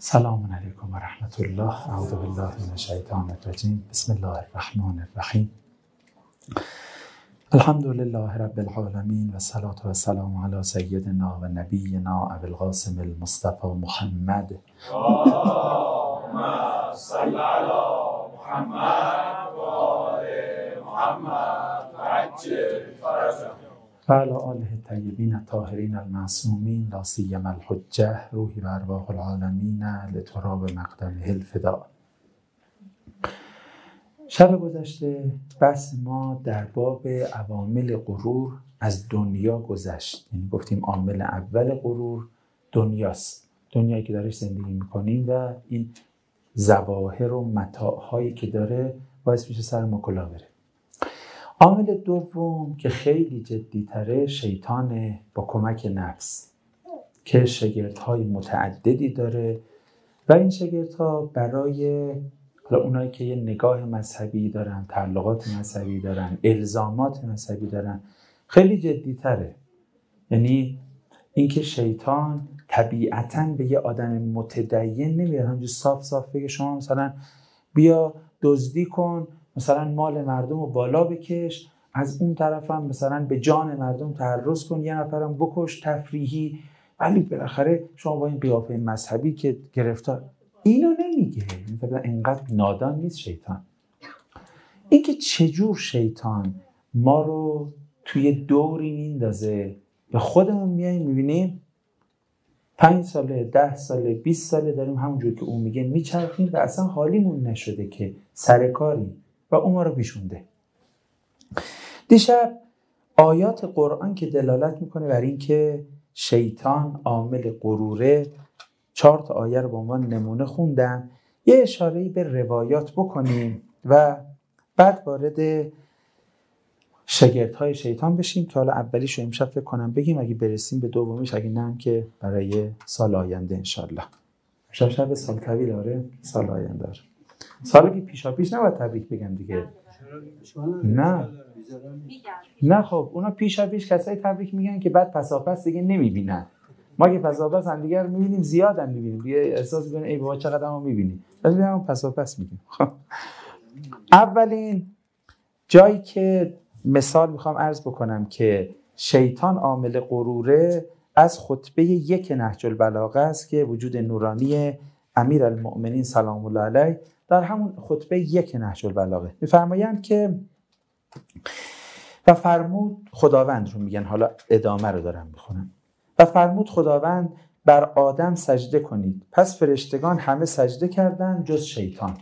سلام علیکم و رحمت الله. اعوذ بالله من الشیطان الرجیم. بسم الله الرحمن الرحیم. الحمد لله رب العالمین و الصلاة و السلام علی سیدنا و نبینا ابی القاسم المصطفى محمد. اللهم صل علی محمد و آل محمد و عجل فرجهم و علی آله الطیبین الطاهرین المعصومین لا سیما الحجه روحی و ارواح العالمین لتراب مقدمه الفداء. شب گذشته بحث ما در باب عوامل غرور از دنیا گذشت. یعنی گفتیم عامل اول غرور دنیاست، دنیایی که درش زندگی میکنیم و این ظواهر و متاعهایی که داره باعث میشه سر ما کلاه بره. عامل دوم که خیلی جدی‌تره شیطانه با کمک نفس که شگردهای متعددی داره و این شگردها برای اونایی که یه نگاه مذهبی دارن، تعلقات مذهبی دارن، الزامات مذهبی دارن خیلی جدی‌تره. یعنی اینکه شیطان طبیعتاً به یه آدم متدین نمیاد همونجور صاف صاف بگه شما مثلا بیا دزدی کن، مثلا مال مردم رو بالا بکش، از اون طرف هم مثلا به جان مردم تعرض کن، یه نفرم بکش تفریحی، ولی بالاخره شما با این قیافه مذهبی که گرفتار. اینو نمیگه. مثلا اینقدر نادان نیست شیطان. اینکه چجور شیطان ما رو توی دوری میندازه به خودمون میاییم میبینیم 5 ساله 10 ساله 20 ساله داریم همونجور که اون میگه میچرخیم و اصلا حالیمون نشده که سرکاری و اون ما رو پیشونده. دیشب آیات قرآن که دلالت میکنه بر این که شیطان عامل غروره 4 تا آیه رو به عنوان نمونه خوندم. یه اشاره‌ای به روایات بکنیم و بعد وارد شگردهای شیطان بشیم که حالا اولیش رو امشب فکر کنم بگیم، اگه برسیم به دومیش، اگه نه هم که برای سال آینده انشالله. شب سال طویل آره، سال آینده آره. سالی که پیشا پیش نباید تبریک بگم دیگه. نه خب اونا پیشا پیش کسایی تبریک میگن که بعد پساپس دیگه نمیبینن. ما که پساپس هم دیگه رو میبینیم، زیاد هم میبینیم دیگه، احساس میکنیم ای بابا چقدر ما میبینیم، ولی هم پساپس میگیم. اولین جایی که مثال میخوام عرض بکنم که شیطان عامل غروره از خطبه 1 نهج البلاغه است که وجود نورانی امیرالمؤمنین سلام الله علیه در همون خطبه 1 نهج البلاغه میفرمایند که و فرمود خداوند رو میگن، حالا ادامه رو دارم میخونم. و فرمود خداوند بر آدم سجده کنید، پس فرشتگان همه سجده کردند جز شیطان.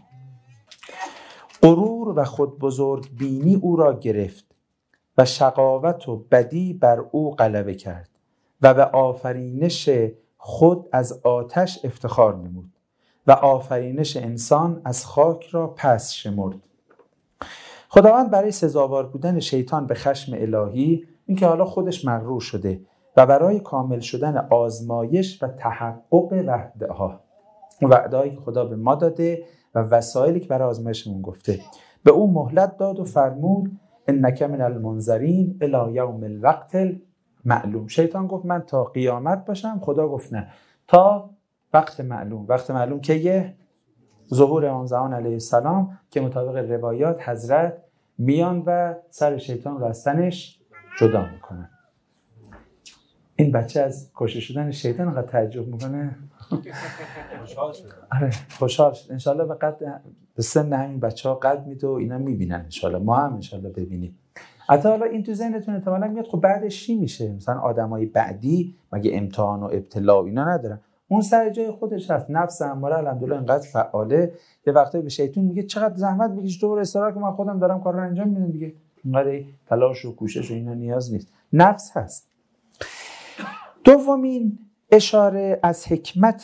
غرور و خود بزرگ بینی او را گرفت و شقاوت و بدی بر او غلبه کرد و به آفرینش خود از آتش افتخار نمود و آفرینش انسان از خاک را پس شمرد. خداوند برای سزاوار بودن شیطان به خشم الهی، اینکه حالا خودش مغرور شده، و برای کامل شدن آزمایش و تحقق وعده‌هایی که خدا به ما داده و وسایلی که برای آزمایشمون گفته، به اون مهلت داد و فرمود انک من المنذرین الی یوم الوقت المعلوم. شیطان گفت من تا قیامت باشم، خدا گفت نه، تا وقت معلوم. وقت معلوم که یه ظهور امام زمان علیه السلام که مطابق روایات حضرت میان و سر شیطان رو از تنش جدا میکنن. این بچه از کشته شدن شیطان انقدر تعجب میکنه. آره خوشحال شد. انشالله به سن همین بچه ها قد میده و اینا میبینن، انشالله ما هم انشالله ببینیم. حتی حالا این تو ذهنتون احتمالاً میاد خب بعدش چی میشه؟ مثلا آدمای بعدی مگه امتحان و ابتلا و اینا ندارن؟ اون سر جای خودش هست. نفس اماره الحمدلله انقدر فعاله، یه وقتایی به شیطان میگه چقدر زحمت میکشی تو برو استراحت کن، من خودم دارم کار رو انجام میدم دیگه، اینقدر تلاش و کوشش و اینا نیاز نیست. نفس هست. دومین اشاره از حکمت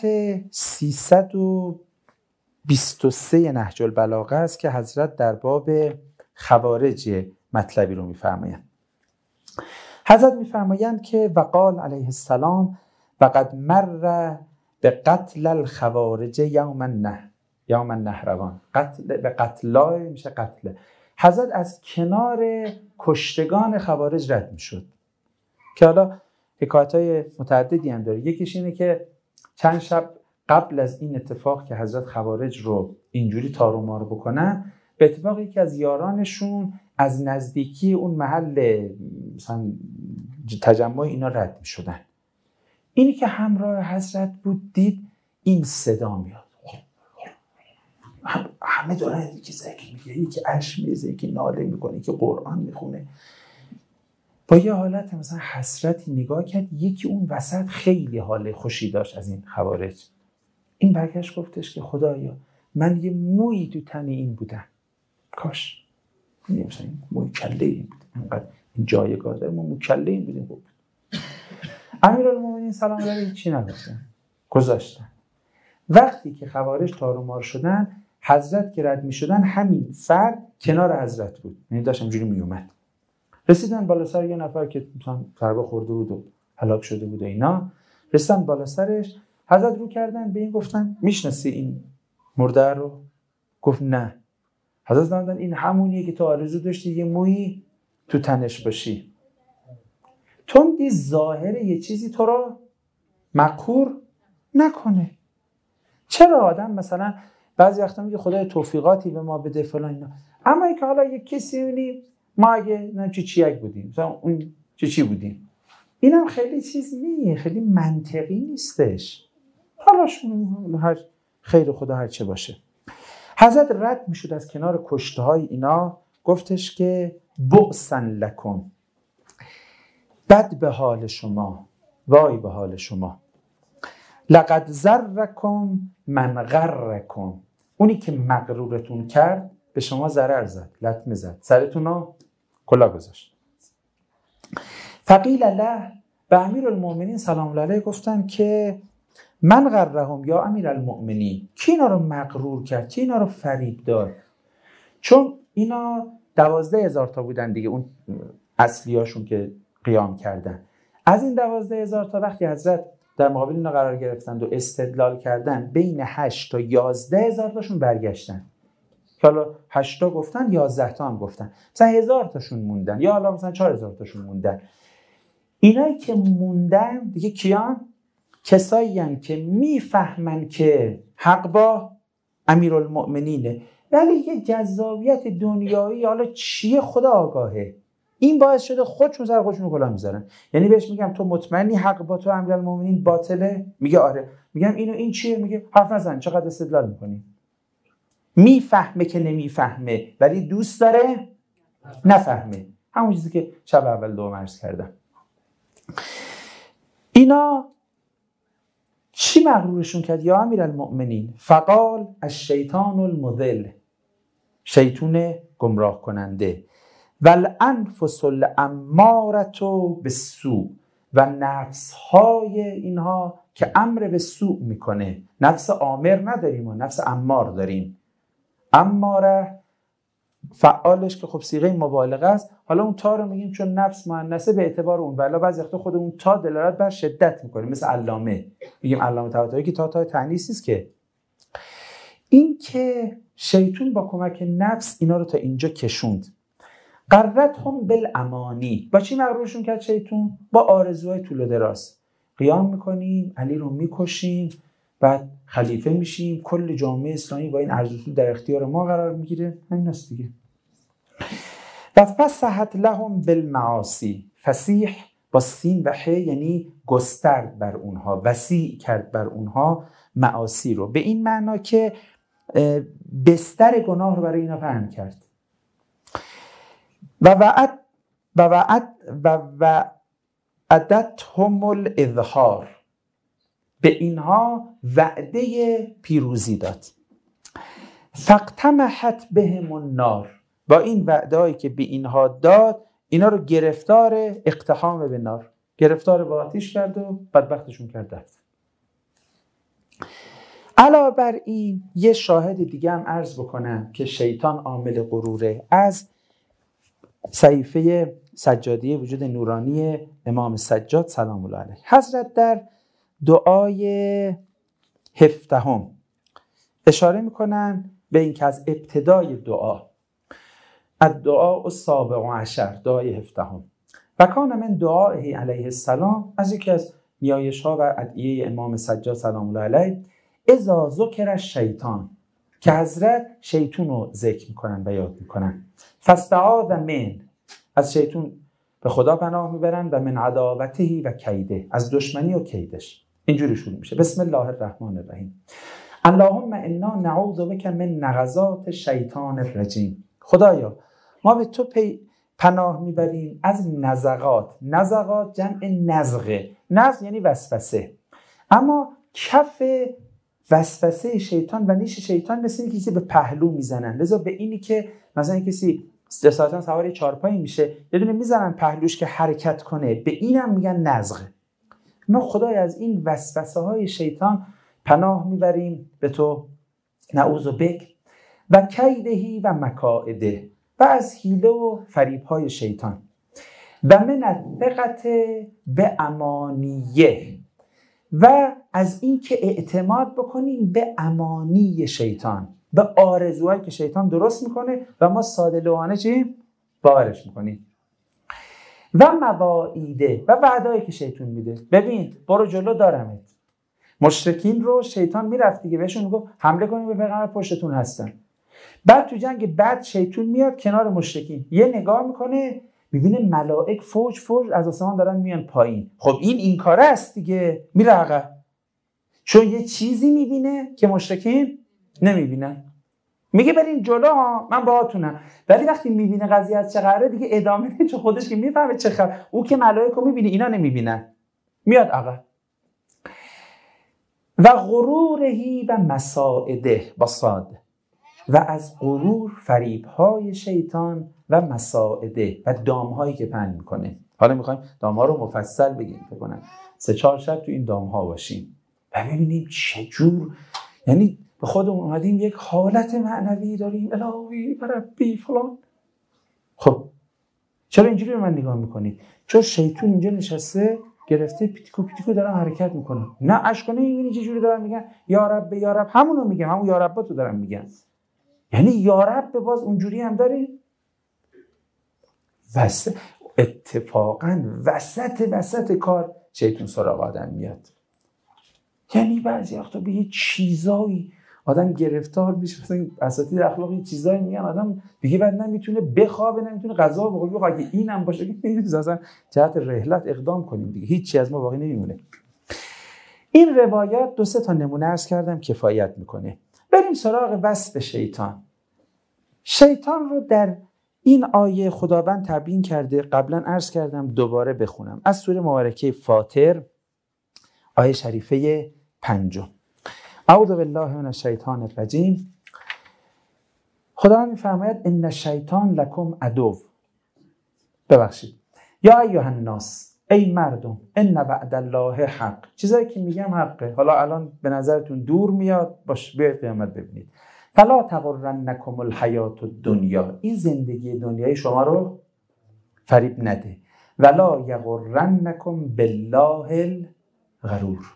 323 نهج البلاغه است که حضرت در باب خوارج مطلبی رو میفرمایند. حضرت میفرمایند که وقال علیه السلام وقد مر به قتل الخوارج یوم النهروان. قتل به قتلای میشه قتل. حضرت از کنار کشتگان خوارج رد میشد که حالا حکایت‌های متعددی هم داره. یکیش اینه که چند شب قبل از این اتفاق که حضرت خوارج رو اینجوری تار و مار بکنن، به اتفاق یکی از یارانشون از نزدیکی اون محل مثلا تجمع اینا رد می شدن. اینی که همراه حضرت بود دید این صدا میاد، همه دارن یکی ذکر میگه، یکی اشک میریزه، یکی ناله میکنه، یکی قرآن میخونه. با یه حالت مثلا حسرتی نگاه کرد، یکی اون وسط خیلی حال خوشی داشت از این خوارج. این برگشت گفتش که خدایا من یه مویی تو تن این بودم، کاش مثلا این موی کله این بود، اینقدر این جایگاه داره، ما موی کله این بودیم. بود امیرالمومنین سلام علیه چی نگفتن، گذاشتن. وقتی که خوارج تار و مار شدن، حضرت که رد می شدن همین فرد کنار حضرت بود، یعنی داشت اینجوری می اومد. رسیدن بالا سر یه نفر که مثلا ضربه خورده بود و هلاک شده بود و اینا، رسیدن بالا سرش، حضرت رو کردن به این گفتن میشناسی این مرده رو؟ گفت نه. حضرت دادن این همونیه که تو آرزو داشتی یه مویی تو تنش باشی. تندی ظاهر یه چیزی تو رو مقهور نکنه. چرا آدم مثلا بعضی وقتا میگه خدای توفیقاتی به ما بده فلان اینا، اما اینکه حالا یک کسی میبینی ما اگه نمیدونم چیک بودیم مثلا اون چی بودیم، اینم خیلی چیز نیه، خیلی منطقی نیستش. حالا هر خیر خدا هر چه باشه. حضرت رد میشد از کنار کشته های اینا، گفتش که بؤسا لکم، بد به حال شما، وای به حال شما. لقد ضرکم من غرکم، اونی که مغرورتون کرد به شما ضرر زد، لطمه زد، سرتون رو کلا گذاشت. فقیل له، به امیرالمومنین سلام الله علیه گفتن که من غرهم یا امیرالمومنین، کی اینا رو مغرور کرد، کی اینا رو فریب داد؟ چون اینا 12,000 تا بودن دیگه، اون اصلیاشون که قیام کردن. از این 12,000 تا وقتی حضرت در مقابل اینا قرار گرفتند و استدلال کردن، بین 8 تا 11,000 تاشون برگشتن. حالا 8 تا گفتن، 11 تا هم گفتن، مثلا 1000 تاشون موندن، یا حالا مثلا 4000 تاشون موندن. اینایی که موندن دیگه کیان؟ کسایی هستند که میفهمن که حق با امیرالمؤمنینه، ولی یه جذابیت دنیایی حالا چیه خدا آگاهه، این باعث شده خودشون سر خودشون کلا میذارن. یعنی بهش میگم تو مطمئنی حق با تو امیرالمؤمنین باطله؟ میگه آره. میگم اینو این چیه؟ میگه حرف نزن، چقدر استدلال میکنی. میفهمه که نمیفهمه ولی دوست داره نفهمه، همون چیزی که شب اول دوم عرض کردم. اینا چی مغرورشون کرد؟ یا امیرالمؤمنین فقال الشیطان المضل، شیطون گمراه کننده، والانفس الاماره بالسوء، و نفسهای اینها که امر به سوء میکنه. نفس آمر نداریم و نفس امار داریم. اماره فعالش که خب صیغه مبالغه است، حالا اون تا رو میگیم چون نفس مؤنثه به اعتبار اون، ولی بعضی وقتا خود اون تا دلالت بر شدت میکنه، مثل علامه میگیم علامه طباطبایی که تا تأنیث نیست که. این که شیطان با کمک نفس اینا رو تا اینجا کشوند. غرتهم بالامانی، با چی مغرورشون کرد شیطان؟ با آرزوهای طول و دراز. قیام میکنیم، علی رو میکشیم، بعد خلیفه میشیم، کل جامعه اسلامی با این آرزو در اختیار ما قرار میگیره. همین است دیگه. و فسحت لهم بالمعاصی، فسیح با سین و ح یعنی گسترد بر اونها، وسیع کرد بر اونها معاصی رو، به این معنا که بستر گناه رو برای اینا پهن کرد. و وعدتهم الاظهار، به اینها وعده پیروزی داد. فاقتمحت بهم النار، با این وعده‌ای که به اینها داد اینا رو گرفتار اقتحام به نار، گرفتار با آتش کرد و بدبختشون کرد رفت. علاوه بر این یه شاهد دیگه هم عرض بکنم که شیطان عامل غروره، از صحیفه سجادیه وجود نورانی امام سجاد سلام الله علیه. حضرت در دعای 17 اشاره میکنن به این که از ابتدای دعا، الدعاء السابع عشر، دعای 17 و کان من دعائه علیه السلام، از یکی از نیایش ها و ادعیه امام سجاد سلام الله علیه، اذا ذکر الشیطان، که حضرت شیطون رو ذکر میکنن و یاد میکنن. فاستعاذ من، از شیطون به خدا پناه میبرن، و من عداوته و کیده، از دشمنی و کیدش. اینجوری شروع میشه. بسم الله الرحمن الرحیم. اللهم انا نعوذ بک من نغزات الشیطان الرجیم. خدایا ما به تو پناه میبریم از نزغات. نزغات جمع نزغه. نزغ یعنی وسوسه، اما کف وسوسه شیطان و نیش شیطان مثل اینکه کسی به پهلو میزنن. لذا به اینی که مثلا کسی جسارتا سوار چارپایی میشه، یه دونه میزنن پهلوش که حرکت کنه، به اینم میگن نزغ. ما خدای از این وسوسه های شیطان پناه میبریم به تو، نعوذ بک، و کیدهی و مکائده، و از حیله و فریب های شیطان، و من الثقة به امانیه، و از این که اعتماد بکنیم به امانی شیطان، به آرزوهایی که شیطان درست میکنه و ما ساده لوحانه چی؟ باورش میکنیم. و مواعیده، و وعدهایی که شیطان میده. ببین برو جلو دارمت. مشرکین رو شیطان میرفت دیگه، بهشون میگفت حمله کنید به پیغمبر، پشتتون هستن. بعد تو جنگ بعد شیطان میاد کنار مشرکین، یه نگاه میکنه، میبینه ملائک فوج فوج از آسمان دارن میان پایین. خب این کاره است دیگه، میره عقب، چون یه چیزی میبینه که مشرکین نمیبینن. میگه برین جلو ها، من باهاتونم. ولی وقتی میبینه قضیه از چه قراره دیگه ادامه نمیده، چون خودش که میفهمه چه خبر. او که ملائک رو میبینه، اینا نمیبینن، میاد عقب. و غرورهی و مساعده با صاد، و از غرور، فریب‌های شیطان، و مساعده و دام‌هایی که پهن میکنه. حالا میخوایم دام‌ها رو مفصل بگیم، فکر کنم 3-4 شب تو این دام‌ها باشیم و ببینیم چجور، یعنی به خودمون اومدیم یک حالت معنوی داریم، الهی ربی فلان. خب چرا اینجوری به من نگاه میکنید؟ چون شیطان اینجا نشسته گرفته پیتیکو پیتیکو دارن حرکت میکنه. نه اشکانه میبینی چجوری دارن میگن یا رب یا رب، همونو میگن، همون یا رب تو دارن میگن. یعنی یا رب باز اونجوری هم داری؟ اتفاقا وسط کار شیطان سراغ آدم میاد. یعنی بعضی وقتا به یه چیزایی آدم گرفتار میشه، مثلا اساتید اخلاقی چیزایی میگن آدم دیگه بعد نمیتونه بخوابه، نمیتونه غذا بخوره. اگه اینم باشه که اصلا جهت رحلت اقدام کنیم دیگه، هیچ چیز از ما باقی نمیمونه. این روایات 2-3 تا نمونه عرض کردم کفایت میکنه. بریم سراغ وصف شیطان. شیطان رو در این آیه خداوند تبیین کرده. قبلا عرض کردم، دوباره بخونم از سوره مبارکه فاطر، آیه شریفه 5. اعوذ بالله من الشیطان الرجیم. خداوند میفرماید ان الشیطان لکم عدو. ببخشید. یا ایها الناس، ای مردم، ان وعد الله حق. چیزایی که میگم حقه. حالا الان به نظرتون دور میاد، باش بیاید قیامت ببینید. فلا تغرنکم الحیات الدنیا، این زندگی دنیای شما رو فریب نده. ولا یغرنکم بالله الغرور،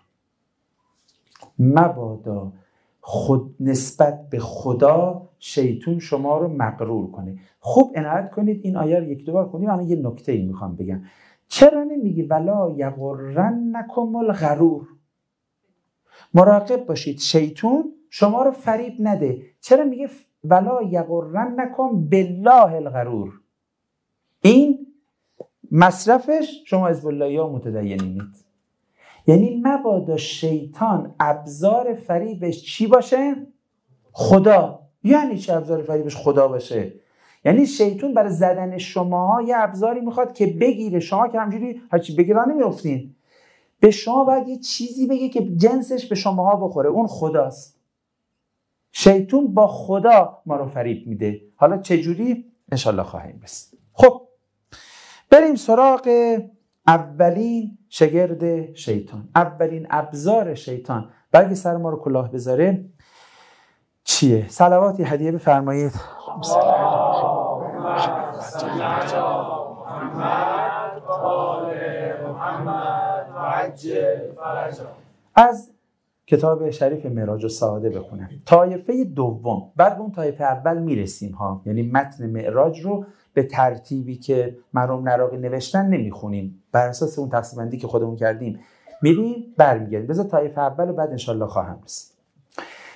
مبادا خود نسبت به خدا شیطان شما رو مغرور کنه. خوب عنایت کنید این آیه رو 1-2 بار خوندیم. من یه نکته‌ای میخوام بگم. چرا نمیگی ولا یغرنکم الغرور؟ مراقب باشید شیطان شما رو فریب نده. چرا میگه ولا یغرنکم بالله الغرور؟ این مصرفش شما حزب الله یا متدینید. یعنی مبادا شیطان ابزار فریبش چی باشه؟ خدا. یعنی چه ابزار فریبش خدا باشه؟ یعنی شیطان برای زدن شما یه ابزاری میخواد که بگیره. شما که همجوری هرچی بگیران نمیافتین، به شما باید یه چیزی بگه که جنسش به شماها بخوره، اون خداست. شیطان با خدا ما رو فریب میده. حالا چجوری؟ انشالله خواهیم رسید. خب بریم سراغ اولین شگرد شیطان، اولین ابزار شیطان برای سر ما رو کلاه بذاره چیه؟ صلواتی هدیه بفرمایید. از کتاب شریف معراج السعاده بخونم، طایفه دوم. بعد اون طایفه اول میرسیم ها، یعنی متن معراج رو به ترتیبی که مرحوم نراقی نوشتن نمیخونیم، بر اساس اون تقسیم بندی که خودمون کردیم میریم برمیگردیم. بذار طایفه اول و بعد انشالله خواهم رسید.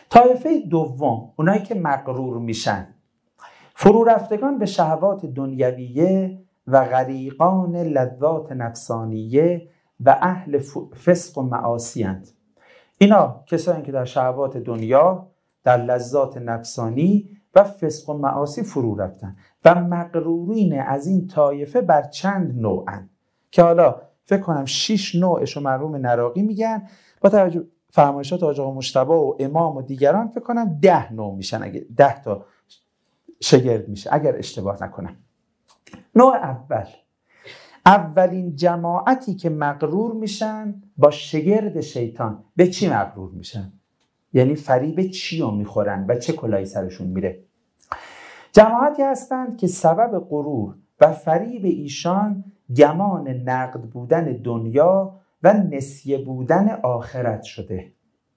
طایفه دوم، اونایی که مغرور میشن، فرو رفتگان به شهوات دنیویه و غریقان لذات نفسانیه و اهل فسق و معاصی اند. اینا کسایی که در شهوات دنیا، در لذات نفسانی و فسق و معاصی فرو رفتن و مغرورین از این طایفه بر چند نوعن که حالا فکر کنم 6 نوعشو مرحوم نراقی میگن، با توجه فرمایشات حاج آقا مجتبی و امام و دیگران فکر کنم 10 نوع میشن، اگه 10 تا شگرد میشه اگر اشتباه نکنم. نوع اول، اولین جماعتی که مغرور میشن با شگرد شیطان. به چی مغرور میشن؟ یعنی فریب چی رو میخورن و چه کلاهی سرشون میره؟ جماعتی هستند که سبب غرور و فریب ایشان گمان نقد بودن دنیا و نسیه بودن آخرت شده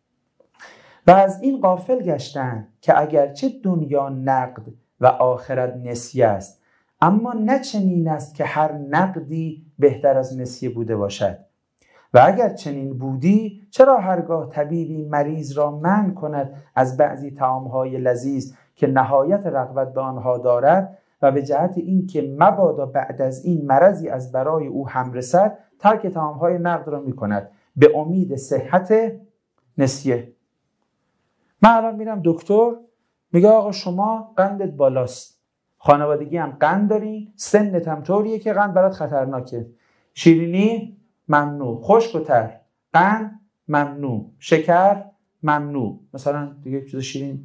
و از این غافل گشتند که اگرچه دنیا نقد و آخرت نسیه است، اما نه چنین است که هر نقدی بهتر از نسیه بوده باشد و اگر چنین بودی چرا هرگاه طبیبی مریض را منع کند از بعضی طعامهای لذیذ که نهایت رغبت به آنها دارد و به جهت این که مبادا بعد از این مرضی از برای او هم رسد ترک طعامهای نقد را می کند به امید صحت نسیه. من الان میرم دکتر میگه آقا شما قندت بالاست، خانوادگی هم قند داری، سنت هم طوریه که قند برات خطرناکه، شیرینی ممنوع، خشک و تر، قند ممنوع، شکر ممنوع، مثلا دیگه چیز شیرین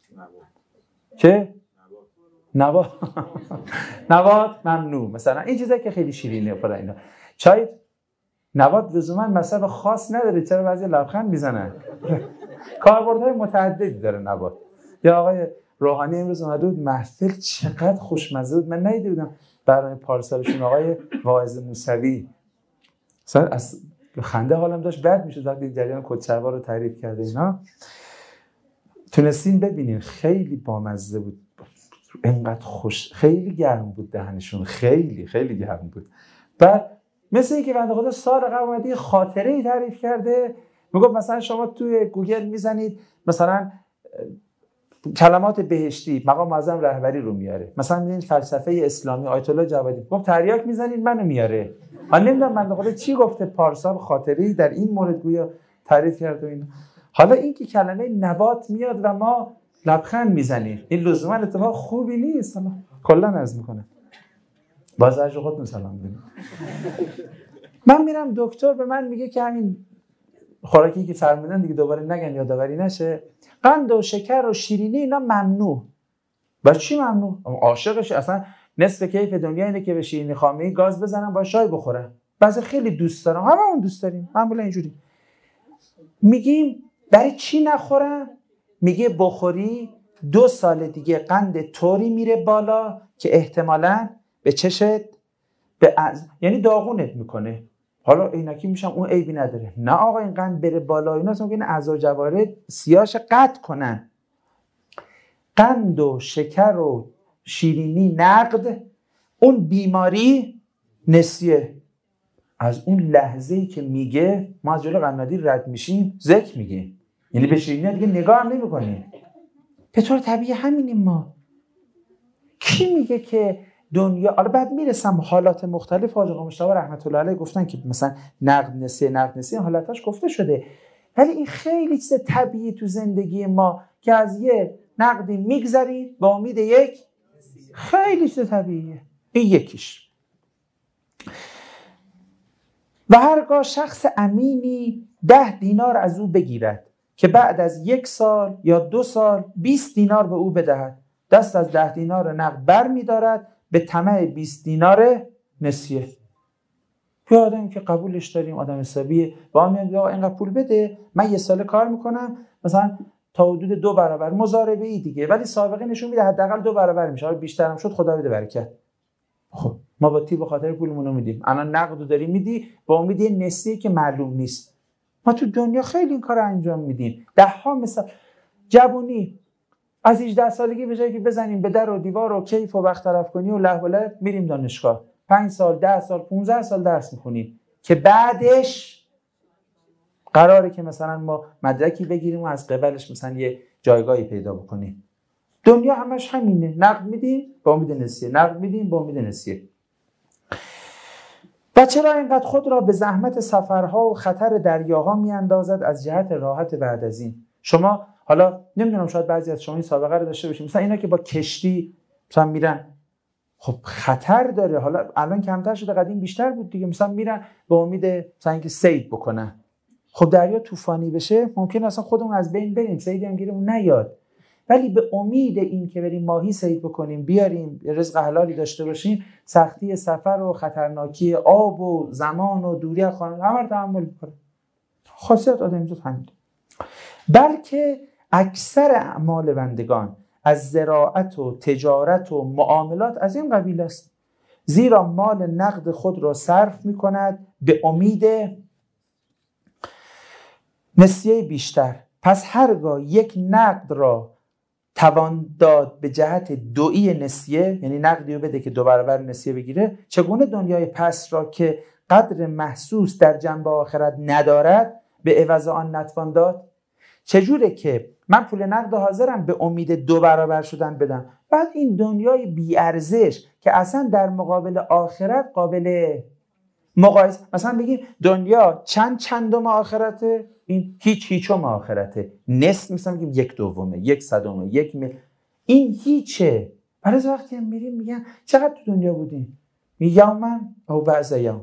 چه؟ نبات نبات ممنوع، مثلا این چیزایی که خیلی شیرینه فلان اینا. چای نبات لزوما مصرف خاص نداره، چرا بعضی لبخند میزنن؟ کاربردهای متعددی داره نبات. یا آقای روحانی امروز اومده بود محفل، چقدر خوشمزه بود، من ندیده بودم برای پارسالشون آقای واعظ موسوی، مثلا از خنده حالم داشت بد میشد وقتی جریان کدشلوار رو تعریف کرده اینا. تونستین ببینین خیلی بامزه بود، اینقدر خوش، خیلی گرم بود دهنشون، خیلی خیلی گرم بود. بعد مثل اینکه بنده خدا سال قبل اومده خاطره ای تعریف کرده، میگفت مثلا شما توی گوگل میزنید مثلا کلمات بهشتی، مقام معظم رهبری رو میاره، مثلا میبینید فلسفه اسلامی آیت الله جوادی، گفت تریاک میزنید منو میاره. من نمیدونم بنده خدا چی گفته پارسال خاطره ای در این مورد گویا تعریف کرده اینا. حالا این که کلمه نبات میاد و ما لبخند میزنیم، این لزوما اتفاق خوبی نیست. حالا کلا عرض میکنه باز اجر خودتون سلام بدید. من میرم دکتر به من میگه که همین خوراکی که فرمودن دیگه دوباره نگن یادآوری نشه، قند و شکر و شیرینی اینا ممنوع. برای چی ممنوع؟ عاشقش اصلا نصف کیف دنیا اینه که به شیرینی خامه‌ای گاز بزنن با چای بخورن. بعضی خیلی دوست دارن، هممون دوست داریم، معمولا اینجوری. میگیم برای چی نخورن؟ میگه بخوری 2 سال دیگه قند طوری میره بالا که احتمالاً به چشت یعنی داغونت میکنه. حالا عینکی میشم اون عیبی نداره. نه آقا این قند بره بالا اینا اصلا ممکنه اعضا و جوارح سیاهش قطع کنن. قند و شکر و شیرینی نقد، اون بیماری نسیه. از اون لحظه‌ای که میگه ما از جلو قنادی رد میشیم ذکر میگیم، یعنی به شیرینی دیگه نگاه هم نمی‌کنیم. به طور طبیعی همینیم ما. کی میگه که دنیا، حالا بعد میرسم حالات مختلف حاج آقا مجتبی رحمت الله علیه گفتن که مثلا نقد نسیه حالتاش گفته شده، ولی این خیلی چیز طبیعی تو زندگی ما که از یه نقدی میگذریم با امید یک خیلی چیز طبیعیه. این یکیش. و هرگاه شخص امینی 10 دینار از او بگیرد که بعد از 1 سال یا 2 سال 20 دینار به او بدهد، دست از 10 دینار نقد بر می دارد به طمع 20 دینار نسیه. یا آدمی که قبولش داریم، آدم حسابیه، با هم میگه آقا اینقدر پول بده من 1 سال کار میکنم مثلا تا حدود 2 برابر مضاربه ای دیگه، ولی سابقه نشون میده حداقل 2 برابر میشه، حالا بیشتر هم شد خدا بده برکت. خب ما با به خاطر پولمون رو میدیم، الان نقدو داری میدی با امید یه نسیه که معلوم نیست. ما تو دنیا خیلی این کارو انجام میدیم. 10 مثال جوونی از 18 سالگی به جایی که بزنیم به در و دیوار و کیف و وقت طرف کنی و له و له میریم دانشگاه، 5 سال 10 سال 15 سال درس میخونیم که بعدش قراره که مثلا ما مدرکی بگیریم و از قبلش مثلا یه جایگاهی پیدا بکنیم. دنیا همش همینه، نقد میدیم با امید نسیه، نقد میدیم با امید نسیه. و چرا اینقدر خود را به زحمت سفرها و خطر دریاها میاندازد از جهت راحت بعد از این؟ شما حالا نمیدونم، شاید بعضی از شما این سابقه رو داشته باشید، مثلا اینا که با کشتی مثلا میرن، خب خطر داره. حالا الان کمتر شده، قدیم بیشتر بود دیگه. مثلا میرن به امید مثلا اینکه صید بکنن. خب دریا طوفانی بشه ممکن اصلا خودمون از بین بریم، صیدی هم گیرمون نیاد. ولی به امید این که بریم ماهی صید بکنیم بیاریم رزق حلالی داشته باشیم، سختی سفر و خطرناکی آب و زمان و دوری از خانه همه رو تحمل می‌کنه. خاصیت آدمیزاد همین. بلکه اکثر اعمال بندگان از زراعت و تجارت و معاملات از این قبیل است، زیرا مال نقد خود را صرف می‌کند به امید نسیه بیشتر. پس هرگاه یک نقد را توان داد به جهت دویی نسیه، یعنی نقدی رو بده که 2 برابر نسیه بگیره، چگونه دنیای پس را که قدر محسوس در جنبه آخرت ندارد به عوض آن نتوان داد؟ چجوره که من پول نقد حاضرم به امید 2 برابر شدن بدم، بعد این دنیای بی‌ارزش که اصلا در مقابل آخرت قابل مقایسه، مثلا بگیم دنیا چندم آخرته، این هیچم آخرته، نصف مثلا بگیم 1/2، 1/100، این هیچه. برای وقتی هم میریم میگن چقدر تو دنیا بودیم؟ یومن او بعض یوم،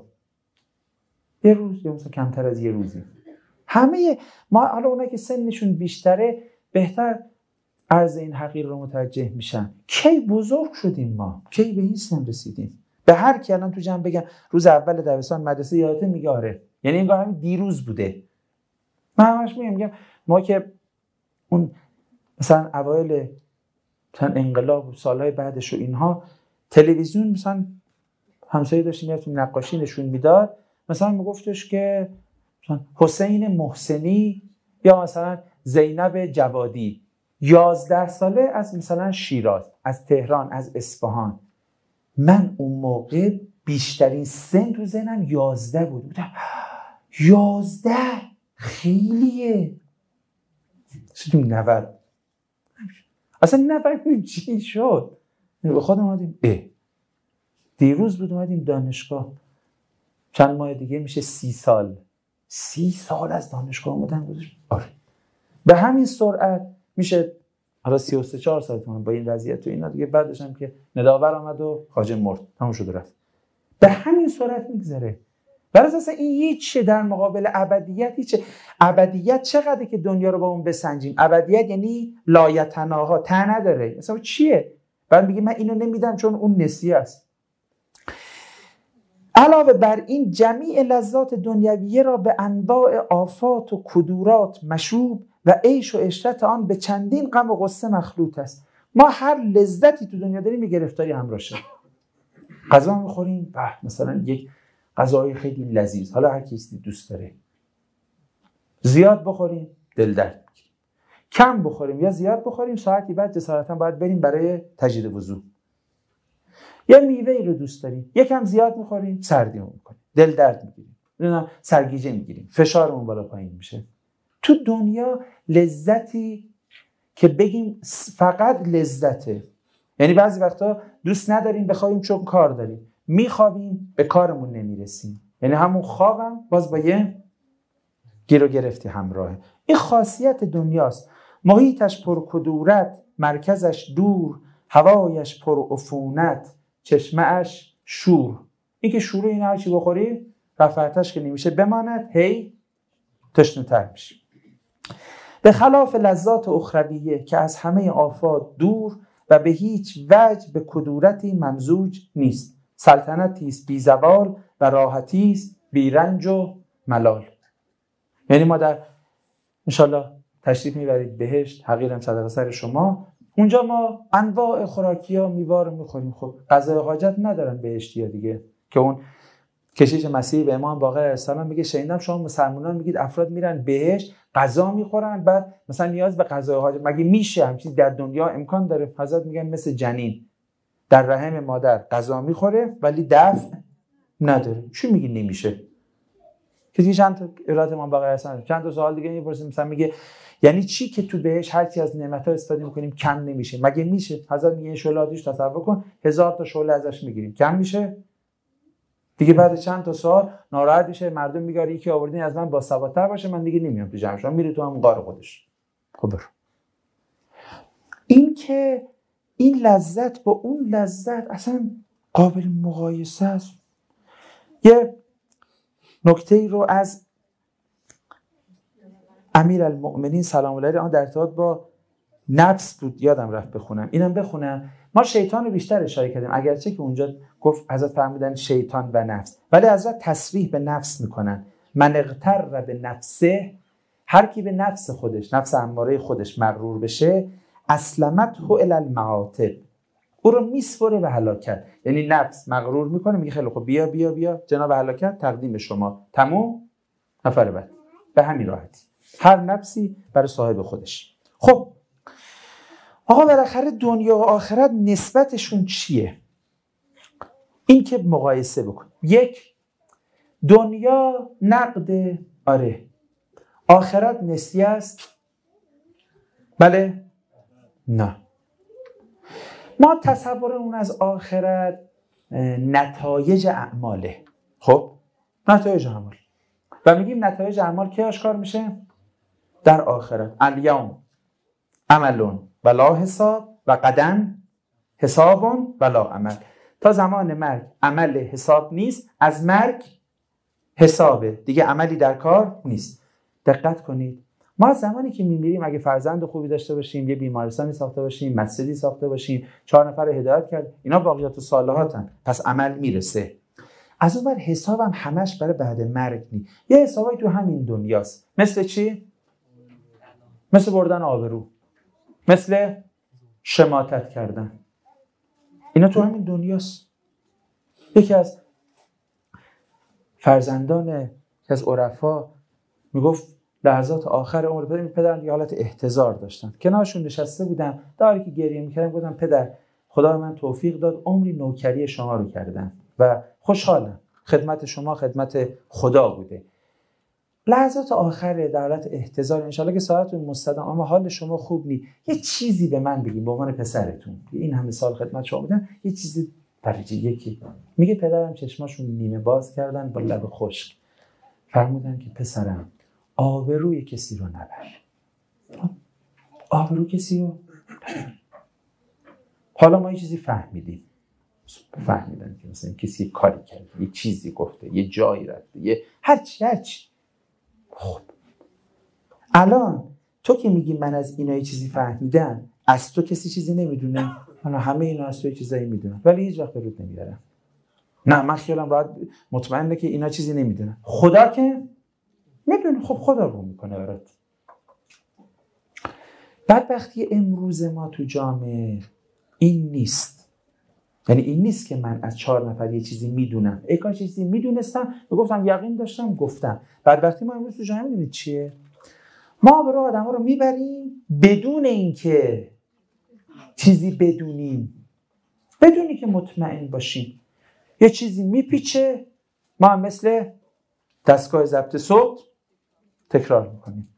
یه روز یا مثلا کمتر از یه روزی. همه ما حالا اونایی که سنشون بیشتره بهتر عرض این حقیر رو متوجه میشن. کی بزرگ شدیم ما؟ کی به این سن رسیدیم؟ به هر کی الان تو جمع بگم روز اول دبستان مدرسه یادته، میگه آره، یعنی انگار همین دیروز بوده. من همش میگم ما که اون مثلا اوایل مثلا انقلاب و سالهای بعدش و اینها، تلویزیون مثلا همسایه داشتیم میرفتیم نقاشی نشون میداد، مثلا میگفتش که مثلا حسین محسنی یا مثلا زینب جوادی 11 ساله از مثلا شیراز، از تهران، از اصفهان. من اون موقع بیشترین سن تو ذهنم 11 بود. 11 خیلیه. شدیم 90. اصلا نفهمیدیم چی شد. به خودم اومدیم دیروز بود اومدیم دانشگاه، چند ماه دیگه میشه 30 سال. 30 سال از دانشگاه اومدن گذشت. آره به همین سرعت میشه حالا 33-4 سالتون با این وضعیت و اینا دیگه. بعدش هم که نداور آمد و خواجه مرد، تموم شد و رفت. به همین سرعت میگذره. برای اساس این هیچ در مقابل ابدیت هیچ. ابدیت چقدره که دنیا رو با اون بسنجیم؟ ابدیت یعنی لایتناها، ته نداره. مثلا چیه؟ بعد میگه من اینو نمیدم چون اون نسیه است. علاوه بر این جمیع لذات دنیویه را به انواع آفات و کدورات مشوب و عیش و عشرت آن به چندین غم و غصه مخلوط است. ما هر لذتی تو دنیا داریم گرفتاری همراه شد. غذا میخوریم، مثلا یک غذای خیلی لذیذ، حالا هر کسی دوست داره، زیاد بخوریم دل درد میگیریم، کم بخوریم یا زیاد بخوریم ساعتی بعد جسارتا باید بریم برای تجدید وضو. یا میوه‌ای رو دوست داریم، یکم زیاد میخوریم سردیمون میکنه، دل درد میگیریم، سرگیجه میگیریم، فشارمون بالا پایین میشه. تو دنیا لذتی که بگیم فقط لذته، یعنی بعضی وقتا دوست نداریم بخوابیم چون کار داریم، میخوابیم به کارمون نمیرسیم، یعنی همون خوابم باز با یه گیر و گرفتی همراهه. این خاصیت دنیاست. محیطش پر کدورت، مرکزش دور، هوایش پر عفونت، چشمه‌اش شور. این که شور این هر چی بخوری رفعتش که نمیشه بماند، هی تشنه‌تر میشه. به خلاف لذات اخرویه که از همه آفات دور و به هیچ وجه به کدورتی ممزوج نیست. سلطنتی است بی زوال و راحتی است بی رنج و ملال. یعنی ما در انشالله تشریف میبرید بهشت، حقیرم صدقه سر شما، اونجا ما انواع خوراکی ها میوه رو میخوریم. خب غذای حاجت ندارن بهشتی ها دیگه، که اون کشیش مسیحی به امام باقر علیه السلام میگه شنیدم شما مسلمانان میگید افراد میرن بهشت غذا میخورن بعد مثلا نیاز به غذای حاجت، مگه میشه همچین در دنیا امکان داره؟ حضرت میگن مثل جنین در رحم مادر غذا میخوره ولی دفع نداره. چی میگی نمیشه؟ که دیگه چند تا ارائه امام باقر هستن، چند تا سوال دیگه میپرسیم، مثلا میگه یعنی چی که تو بهش هر چی از نعمت‌ها استفاده میکنیم کم نمیشه؟ مگه میشه؟ حضرت میگه شعله آتش تصور کن 1000 تا شعله ازش میگیریم، کم میشه؟ دیگه بعد چند تا سوال ناراحت میشه، مردم میگه یکی آوردین از من با سوادتر باشه، من دیگه نمیام تو جمع شما، میره تو هم غار خودش. خب برو. این که این لذت با اون لذت اصلا قابل مقایسه است. یه نکته‌ای رو از امیرالمؤمنین سلام الله علیه در ارتباط با نفس بود یادم رفت بخونم، اینم بخونم. ما شیطان رو بیشتر اشاره کردیم، اگرچه که اونجا گفت حضرت فرمودن شیطان و نفس، ولی حضرت تصریح به نفس میکنن. من اغتر به نفسه، هر کی به نفس خودش، نفس اماره خودش مغرور بشه، اسلمته الی المعاطب، او رو میسپره به هلاکت. یعنی نفس مغرور میکنه، میگه خیلی خوب بیا بیا بیا جناب هلاکت تقدیم شما، تموم، نفر بعد. به همین راحتی هر نفسی برای صاحب خودش. خب آقا بالاخره دنیا و آخرت نسبتشون چیه؟ این که مقایسه بکن. یک، دنیا نقد، آره. آخرت نسیه است، بله؟ نه. ما تصورمون از آخرت نتایج اعماله. خب نتایج اعمال، و میگیم نتایج اعمال کی آشکار میشه؟ در آخرت. الیوم عملون ولا حساب و غدا حسابون ولا عمل. تا زمان مرگ عمل حساب نیست، از مرگ حسابه، دیگه عملی در کار نیست. دقت کنید، ما زمانی که میمیریم اگه فرزند خوبی داشته باشیم، یه بیمارستانی ساخته باشیم، مسجدی ساخته باشیم، 4 نفر رو هدایت کرد، اینا باقیات الصالحاتن، پس عمل میرسه. از اون ور حسابم همش برای بعد مرگ نی. یه حسابی تو همین دنیاست. مثل چی؟ مثل بردن آبرو، مثل شماتت کردن، اینا تو همین دنیاست. یکی از فرزندان یکی از عرفا میگفت لحظات آخر عمر پدرم یه حالت احتضار داشتن، کنارشون نشسته بودم، داری که گریه میکردم، گفتم پدر خدا من توفیق داد عمری نوکری شما رو کردم و خوشحالم، خدمت شما خدمت خدا بوده. لحظات آخر در حالت احتضار، انشالله که ساعتون مستدام، اما حال شما خوب نی، یه چیزی به من بگین به عنوان پسرتون، این همه سال خدمت شما بودن، یه چیزی درجه یکی. میگه پدرم چشماشون نیمه باز کردن با لب خشک، فرمودن که پسرم آبروی کسی رو نبر، آبرو کسی رو نبر. حالا ما یه چیزی فهمیدیم، فهمیدن که مثلا کسی یه کاری کرده، یه چیزی گفته، یه جایی رفته، یه هرچی. خب الان تو که میگی من از اینا یه چیزی فهمیدم، از تو کسی چیزی نمیدونه؟ حالا همه اینا از تو یه چیزایی میدونن، ولی هیچ وقت به رود نمیارن. نه من خیالم راحت مطمئنه که اینا چیزی نمیدونن. خدا که میدونه، خب خدا رو میکنه برات. بدبختی امروز ما تو جامعه این نیست. یعنی این نیست که من از 4 نفر یه چیزی میدونم، ای کاش چیزی میدونستم، گفتم یقین داشتم گفتم. بدبختی ما امروز تو جامعه میدونید چیه؟ ما برای آدم‌ها رو میبریم بدون اینکه چیزی بدونیم، بدونی که مطمئن باشیم. یه چیزی میپیچه، ما هم مثل دستگاه ضبط صوت تکرار میکنیم.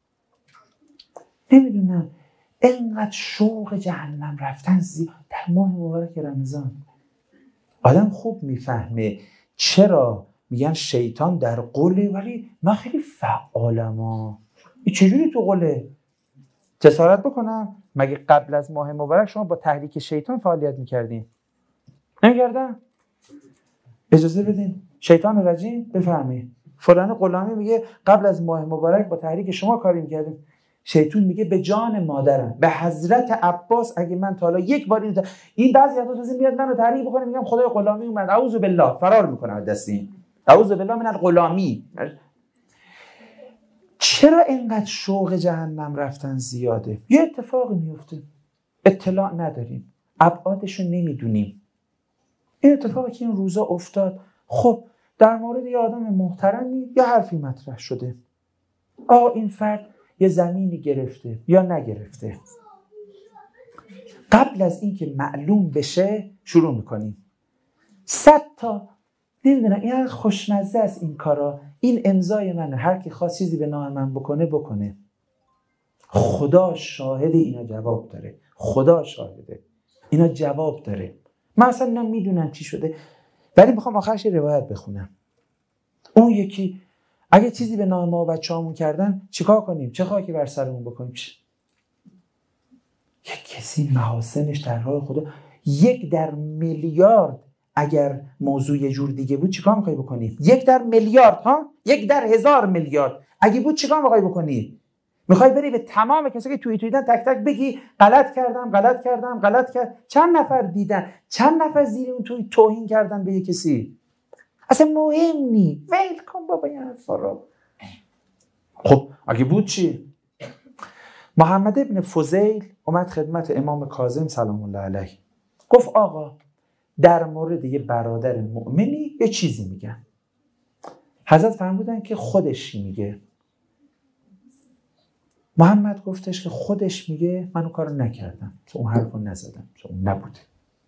نمیدونم اینقدر شوق جهنم رفتن زیاد در ماه مبارک رمضان. آدم خوب میفهمه چرا میگن شیطان در قله، ولی من خیلی فعالم. این چجوری تو قله؟ جسارت بکنم، مگه قبل از ماه مبارک شما با تحریک شیطان فعالیت میکردین؟ نمیکردن؟ اجازه بدین شیطان رجیم بفهمه فلان غلامی میگه قبل از ماه مبارک با تحریک شما کاری میکردیم. شیطان میگه به جان مادرم، به حضرت عباس، اگه من تا حالا یک بار این بعضی از دوستان میاد منو تحریک بکنه، میگم خدای غلامی اومد، اعوذ بالله، فرار میکنه از دست این، اعوذ بالله من الغلامی. چرا اینقدر شوق جهنم رفتن زیاده؟ یه اتفاقی میفته، اطلاع نداریم، ابعادشو نمیدونیم. این اتفاقی که این روزا افتاد، خب در مورد یه آدم محترمی یه حرفی مطرح شده، این فرد یه زمینی گرفته یا نگرفته، قبل از اینکه معلوم بشه شروع میکنیم 100 تا نمیدونم، این خوشمزه است این کارا، این امضای منه، هر کی خواست چیزی به نام من بکنه. خدا شاهد اینا جواب داره. خدا شاهده اینا جواب داره. من اصلا نمیدونم چی شده، ولی میخوام آخرش روایت بخونم. اون یکی اگه چیزی به نام ما و بچه‌هامون کردن چیکار کنیم؟ چه خاکی بر سرمون بکنیم؟ یک کسی محاسنش در راه خدا 1 در میلیارد اگر موضوع یه جور دیگه بود چیکار میخوای بکنی؟ 1 در میلیارد ها؟ 1 در 1000 میلیارد اگه بود چیکار میخوای بکنی؟ میخوای بری به تمام کسایی که توییتن تک تک بگی غلط کردم. چند نفر دیدن؟ چند نفر زیر اون توهین کردن به یک کسی؟ اصلا مهم نی. ویل کن بابا این حرفا رو. خب اگه بود چی؟ محمد ابن فضیل اومد خدمت امام کاظم سلام الله علیه، گفت آقا در مورد یه برادر مؤمنی یه چیزی میگن. حضرت فرمودن که خودش میگه. محمد گفتش که خودش میگه، من اون کارو نکردم، چون اون حرفو نزدم، چون اون نبوده.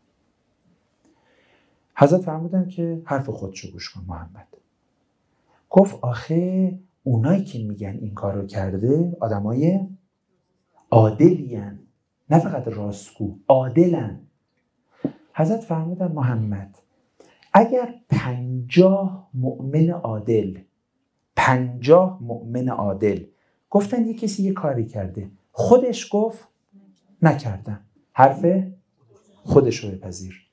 حضرت فرمودن که حرف خودشو گوش کن. محمد گفت آخه اونایی که میگن این کارو کرده آدمای عادلین، نه فقط راستگو، عادلن. حضرت فرمودن محمد اگر 50 مؤمن عادل گفتن یه کسی یه کاری کرده، خودش گفت نکردم، حرف خودش رو بپذیر.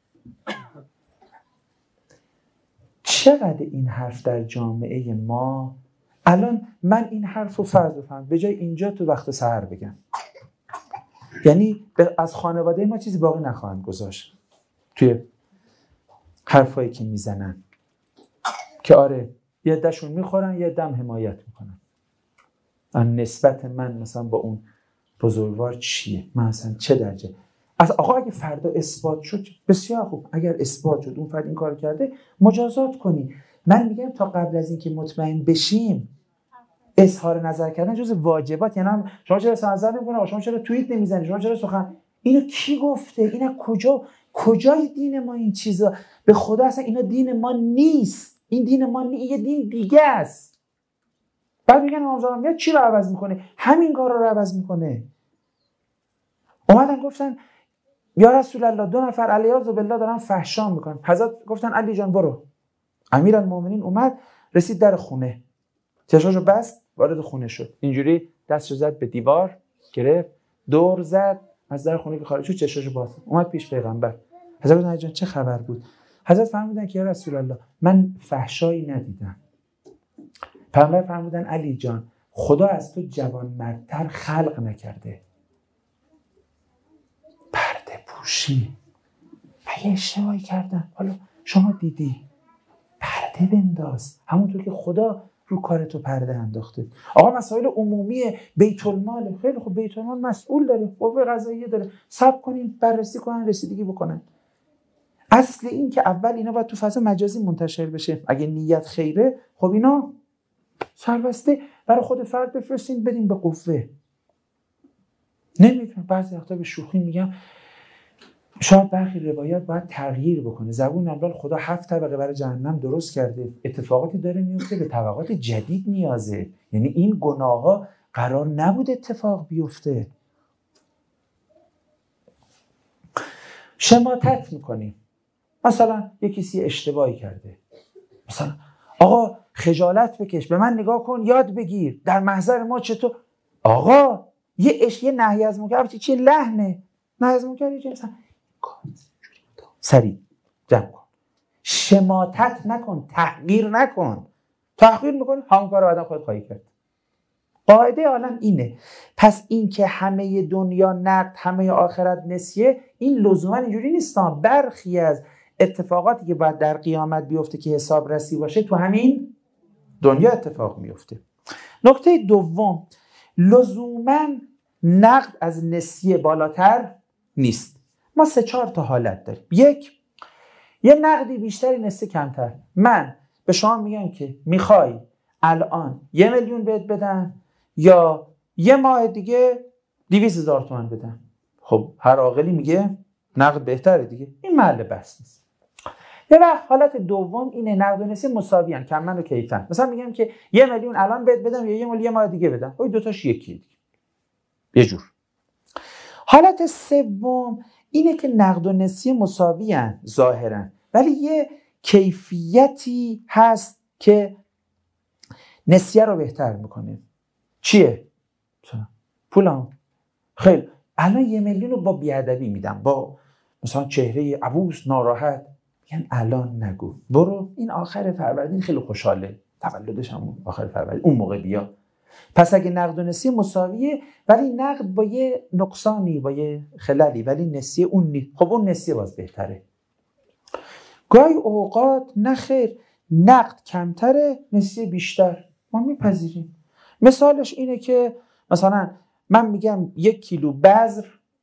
چقدر این حرف در جامعه ما الان، من این حرف رو فرض بفهم به جای اینجا تو وقت سحر بگم، یعنی از خانواده ما چیزی باقی نخواهند گذاشت توی حرفایی که میزنن که آره یه عده‌شون میخورن یه عده‌ام حمایت میکنن. نسبت من مثلا با اون بزرگوار چیه؟ من مثلا چه درجه؟ از آقا اگه فردا اثبات شد بسیار خوب، اگر اثبات شد اون فرد این کار کرده مجازات کنی. من میگم تا قبل از اینکه مطمئن بشیم اظهار نظر کردن جز واجبات. یعنی شما چرا اظهار نظر نمی‌کنید؟ شما چرا توییت نمیزنید؟ شما چرا سخن؟ اینو کی گفته؟ اینا کجای دین ما این چیزا؟ به خدا اصلا اینا دین ما نیست. این دین ما نیست، یه دین دیگه است. بعد میگن امام زمان میاد چی رو عوض میکنه؟ همین کارا رو عوض میکنه. اومدن گفتن یا رسول الله 2 نفر علیاذ بالله دارن فحشا میکنن. حضرت گفتن علی جان برو. امیرالمومنین اومد رسید در خونه، چشاشو بست وارد خونه شد، اینجوری دستشو زد به دیوار، گرفت دور زد، از در خونه که خارج شد چشاشو باز اومد پیش پیغمبر. حضرت گفتن علی جان چه خبر بود؟ حضرت فرمودن که یا رسول الله من فحشایی ندیدم. پیغمبر فرمودن علی جان خدا از تو جوانمردتر خلق نکرده. پرده پوشی اگه اشتباهی کردن حالا شما دیدی پرده بنداز، همونطور که خدا رو کار تو پرده انداخته. آقا مسائل عمومی بیت المال، خیلی خوب بیت المال مسئول داره، قوه قضاییه داره، صبر کنین بررسی کنن رسیدگی بکنن. اصل این که اول اینا باید تو فضا مجازی منتشر بشه، اگه نیت خیره خب اینا سربسته برای خود فرد بفرستین بدین به قوه. نمیتونم بعضی وقتا به شوخی میگم شاید برخی روایات باید تغییر بکنه. زبون اول خدا 7 طبقه برای جهنم درست کرده، اتفاقاتی داره میفته به طبقات جدید نیازه. یعنی این گناه ها قرار نبود اتفاق بیفته. شماتت میکنیم، مثلا یه کسی اشتباهی کرده، مثلا آقا خجالت بکش، به من نگاه کن، یاد بگیر در محضر ما چطور. آقا یه نهی از منکر چیه؟ لحنه. نهی از منکر چیه؟ سریع جمع کن. شماتت نکن، تحقیر نکن. تحقیر میکنی همون کار رو آدم خودت خواهی کرد. قاعده عالم اینه. پس این که همه دنیا نقد همه آخرت نسیه، این لزوما اینجوری نیستان. برخی از اتفاقاتی که باید در قیامت بیفته که حساب رسی باشه تو همین دنیا اتفاق میفته. نکته دوم، لزوما نقد از نسیه بالاتر نیست. ما 3-4 تا حالت داریم. یه نقدی بیشتری نسیه کمتر. من به شما میگم که میخوای الان 1 میلیون بهت بدن یا 1 ماه دیگه 200,000 تومان بدن. خب هر عاقلی میگه نقد بهتره دیگه. این محل بحث نیست. یه وقت حالت دوم اینه، نقد و نسیه مساویان، کما و کیفن. مثلا میگم که 1 میلیون الان بهت بدم یا 1 میلیون یه ماه دیگه بدم، اوی دوتاش یکیه دیگه. یه جور. حالت سوم اینه که نقد و نسیه مساویان ظاهرا، ولی یه کیفیتی هست که نسیه رو بهتر میکنه. چیه؟ پولم. خیلی الان 1 میلیون رو با بیادبی میدم، با مثلا چهره عبوس ناراحت، میگن الان نگو، برو این آخر فروردین خیلی خوشحاله، تولدش همون آخر فروردین، اون موقع بیا. پس اگه نقد و نسیه مساویه ولی نقد با یه نقصانی، با یه خللی، ولی نسیه اون نیست، خب اون نسیه باز بهتره. گاهی اوقات نخیر، نقد کمتره نسیه بیشتر، ما میپذیریم. مثالش اینه که مثلا من میگم 1 کیلو بذر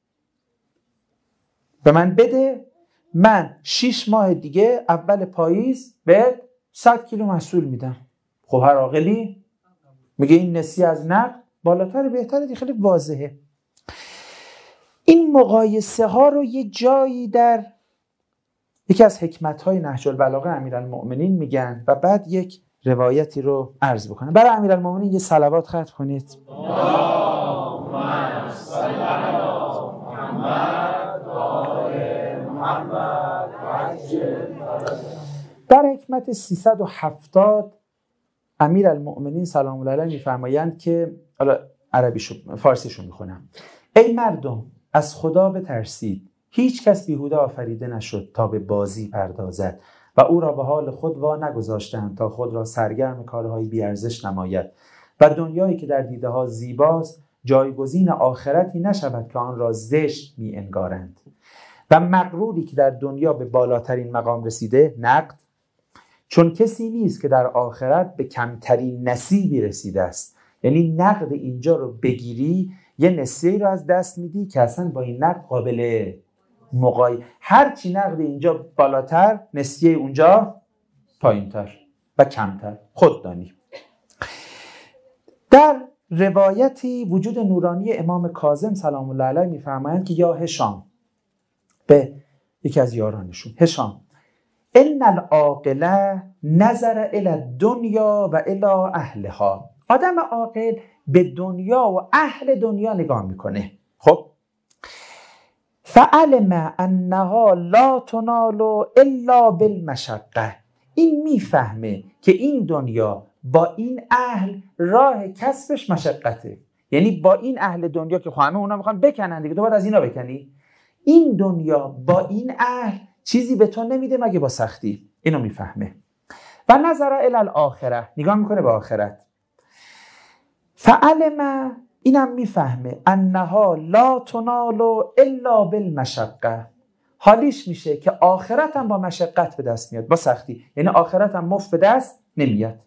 به من بده، من 6 ماه دیگه اول پاییز به 100 کیلو محصول میدم. خب هر عاقلی میگه این نسیه از نقد بالاتر، بهتره دیگه، خیلی واضحه. این مقایسه ها رو یه جایی در یکی از حکمت‌های نهج البلاغه امیرالمؤمنین میگن و بعد یک روایتی رو عرض بکنم. برای امیرالمؤمنین یه صلوات ختم کنید. اللهم صل علی محمد و آل محمد و عجل فرجهم. در حکمت 370 امیرالمؤمنین سلام الله علیه میفرمایند که، حالا فارسیشو میخونم: ای مردم از خدا بترسید، هیچ کس بیهوده آفریده نشد تا به بازی پردازد و او را به حال خود وا نگذاشتند تا خود را سرگرم کارهای بیارزش نماید و دنیایی که در دیده ها زیباست جایگزین آخرتی نشود که آن را زشت می انگارند و مغروری که در دنیا به بالاترین مقام رسیده نقد، چون کسی نیست که در آخرت به کمترین نصیبی رسیده است. یعنی نقد اینجا رو بگیری یه نسیه رو از دست میدی که اصلا با این نقد قابل هرچی نقد اینجا بالاتر نسیه اونجا پایینتر و کمتر، خود دانی. در روایتی وجود نورانی امام کاظم سلام الله علیه میفرمایند که یا هشام، به یکی از یارانشون، هشام ان العاقل نظر الی الدنیا و الی اهلها. آدم عاقل به دنیا و اهل دنیا نگاه میکنه. خب فعلم انها لا تنال الا بالمشقه. این میفهمه که این دنیا با این اهل راه کسبش مشقته. یعنی با این اهل دنیا که همه اونا میخوان بکنن دیگه، تو باید از اینا بکنی. این دنیا با این اهل چیزی به تو نمیده مگه با سختی. اینو میفهمه. و نظر الی الاخره، نگاه میکنه به آخرت. فعلم، اینم میفهمه انها لا تنال الا بالمشقه. حالیش میشه که آخرت هم با مشقت به دست میاد، با سختی. یعنی آخرت هم مفت به دست نمیاد.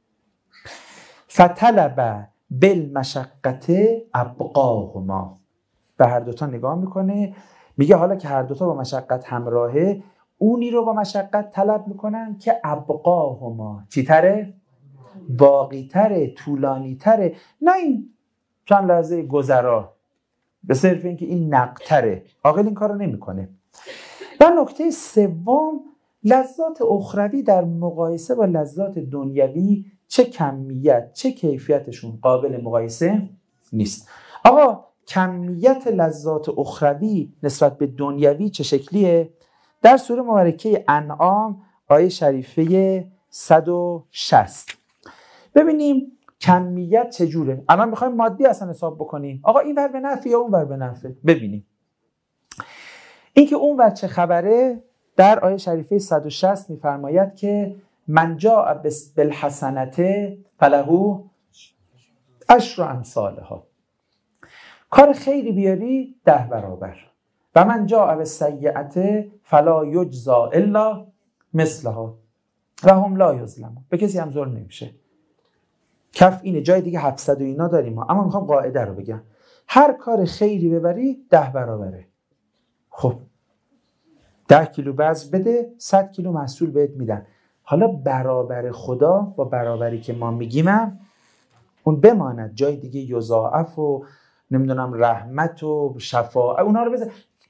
فطلب بالمشقت ابقاهما. به هر دوتا نگاه میکنه، میگه حالا که هر دوتا با مشقت همراهه، اونی رو با مشقت طلب میکنن که ابقاهما چی تره؟ باقی تره، طولانی تره، نه این چند لحظه گذرا، به صرف اینکه این نقطره. عاقل این کار رو نمیکنه. و نکته سوم، لذات اخروی در مقایسه با لذات دنیوی چه کمیت چه کیفیتشون قابل مقایسه نیست. آقا کمیت لذات اخروی نسبت به دنیوی چه شکلیه؟ در سوره مبارکه انعام آیه شریفه 160 ببینیم کمیت چجوره. الان میخوایم مادی اصلا حساب بکنیم، آقا این ور به نفع یا اون ور به نفع. ببینیم این که اون ور چه خبره. در آیه شریفه 160 میفرماید که من جاء بالحسنة فله عشر امثالها. کار خیری بیاری 10 برابر. و من جاء بالسیئة فلا یجزی الا مثلها و هم لا یظلمون. به کسی هم ظلم نمیشه. کف اینه، جای دیگه 700 و اینا داریم ما، اما میخوام قاعده رو بگم. هر کار خیری ببری 10 برابره. خب 10 کیلو بذر بده، 100 کیلو محصول بهت میدن. حالا برابر خدا با برابری که ما میگیم اون بماند، جای دیگه یضاعف و نمیدونم رحمت و شفاعت اونا رو بذار.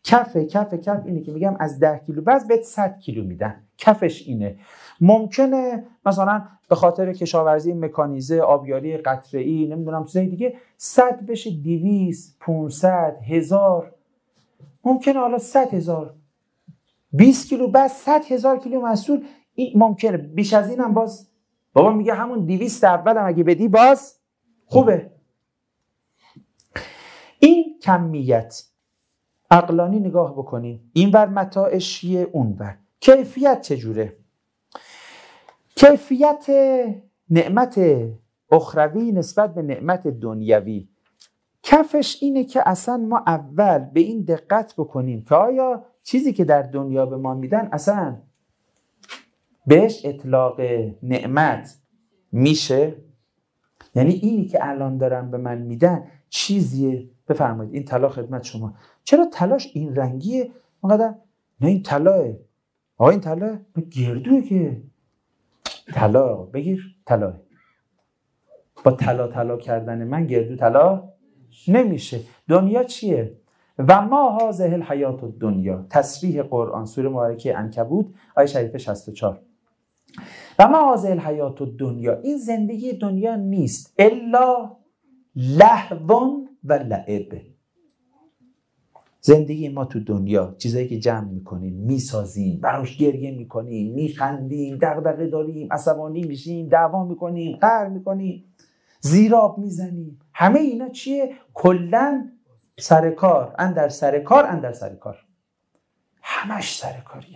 کف اینه که میگم از 10 کیلو وزن بهت 100 کیلو میدن، کفش اینه. ممکنه مثلا به خاطر کشاورزی مکانیزه، آبیاری قطره‌ای، نمیدونم چیزای دیگه 100 بشه 200 500 1000. ممکنه حالا 100,000 20 کیلو بس 100,000 کیلو محصول. این ممکنه بیش از اینم باز بابا میگه همون 200 اولم اگه بدی باز خوبه. این کمیت عقلانی نگاه بکنیم، این ور متاعش چیه، اون ور کیفیت چجوره. کیفیت نعمت اخروی نسبت به نعمت دنیوی کفش اینه که اصلا ما اول به این دقت بکنیم که آیا چیزی که در دنیا به ما میدن اصلا بهش اطلاق نعمت میشه؟ یعنی اینی که الان دارن به من میدن چیزیه؟ بفرمایید این طلا خدمت شما، چرا طلاش این رنگیه؟ مقدر نه این طلاه، آقا این طلاه گردوه که طلا بگیر، طلاه. با طلا کردن من گردو طلا نمیشه. دنیا چیه؟ و ما هذه الحیات الدنیا، تصریح قرآن سوره مبارکه عنکبوت آیه شریفه 64. و ما هذه الحیات الدنیا، این زندگی دنیا نیست الا لهو و لعب. زندگی ما تو دنیا چیزایی که جمع میکنیم، میسازیم، براش گریه میکنیم، میخندیم، دغدغه داریم، عصبانی میشیم، دعوا میکنیم، قهر میکنیم، زیراب میزنیم، همه اینا چیه؟ کلن سرکار، اندر سرکار، اندر سرکار، همش سرکاریه.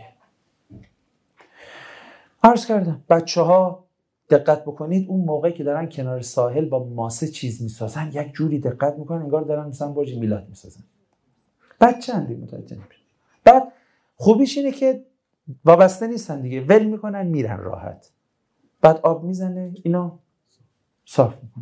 عرض کردم بچه ها دقت بکنید اون موقعی که دارن کنار ساحل با ماسه چیز میسازن یک جوری دقت میکنن انگار دارن مثلا برج میلاد میسازن. بچه اندی متوجه نمیشن. بعد خوبیش اینه که وابسته نیستن دیگه، ول میکنن میرن راحت. بعد آب میزنه اینا صاف میکنه.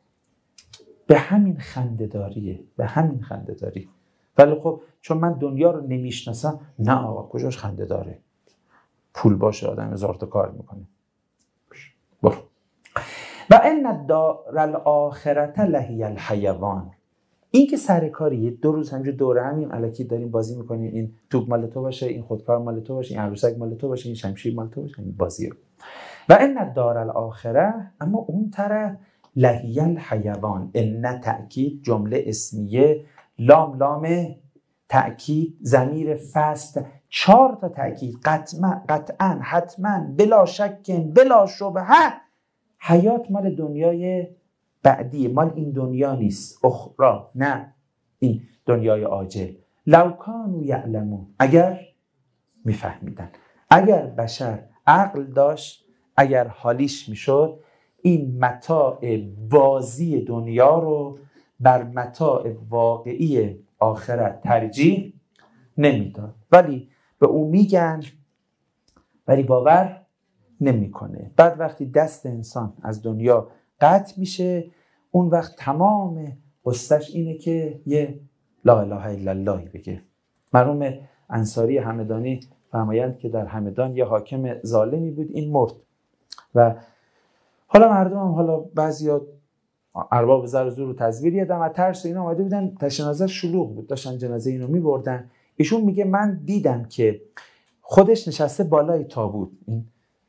به همین خنده‌داریه، به همین خنده‌داری. ولی خب چون من دنیا رو نمیشناسم، نه آقا کجاش خنده داره، پول باشه آدم هزار تا کار میکنه. برو. و ان الدار الاخرة لهی الحیوان، این که سرکاریه، 2 روز همینجور دوره همین الکی داریم بازی میکنیم، این توپ مال تو باشه، این خودکار مال تو باشه، این عروسک مال تو باشه، این شمشیر مال تو باشه، این بازیه. و ان الدار الاخرة، اما اون طرف لهی الحیوان، ان تأکید جمله اسمیه، لام تأکید، ضمیر فصل، 4 تا تأکید، قطعا، حتما، بلا شک، بلا شبهه. حیات مال دنیای بعدیه، مال این دنیا نیست، اخرى، نه این دنیای عاجل. لو کانوا یعلمون، اگر میفهمیدن، اگر بشر عقل داشت، اگر حالیش میشد، این متاع بازی دنیا رو بر متاع واقعی آخرت ترجیح نمیداد. ولی به اون میگن ولی باور نمیکنه. بعد وقتی دست انسان از دنیا قطع میشه، اون وقت تمام قصهش اینه که یه لا اله الا الله بگه. مرحوم انصاری همدانی فرمایند که در همدان یه حاکم ظالمی بود، این مرد و حالا مردم هم، حالا بعضیا ارباب زر و زور و تزویر یادم و ترس اینا اومده بودن، تشنازه شلوغ بود، داشتن جنازه اینو میبردن. ایشون میگه من دیدم که خودش نشسته بالای تابوت، این